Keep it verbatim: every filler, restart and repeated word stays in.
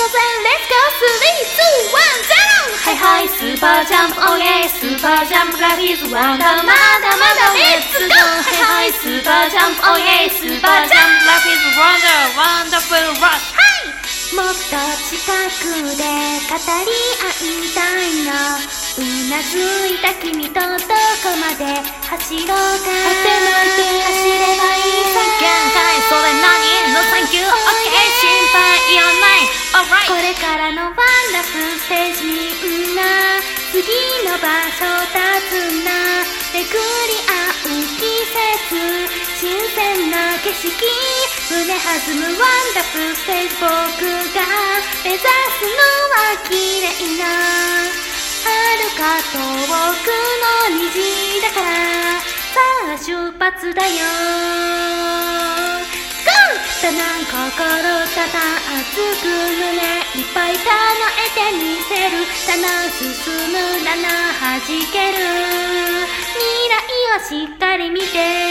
はいはい、スーパージャンプ、オーイェイ、スーパージャンプ、ラビーズワンダー、まだまだレッツゴー。はいはい、スーパージャンプ、オーイェイ、スーパージャンプ、ラビーズワンダー、ワンダフルラッシュ。 もっと近くで語り合いたいな。うなずいた君とどこまで走ろうか。走ればいいさ。 限界、それ何？ No thank you, okay、心配いらない、alright。 これからのワンダフルステージみんな次の場所立つんだ。巡り合う季節、新鮮な景色、胸弾むワンダフルステージ。僕が目指すのは綺麗な遥か遠くの虹だから。さあ出発だよ。ゴー！だな心ただ熱く胸いっぱい叶えてみせる。だな進むだな弾ける。未来をしっかり見て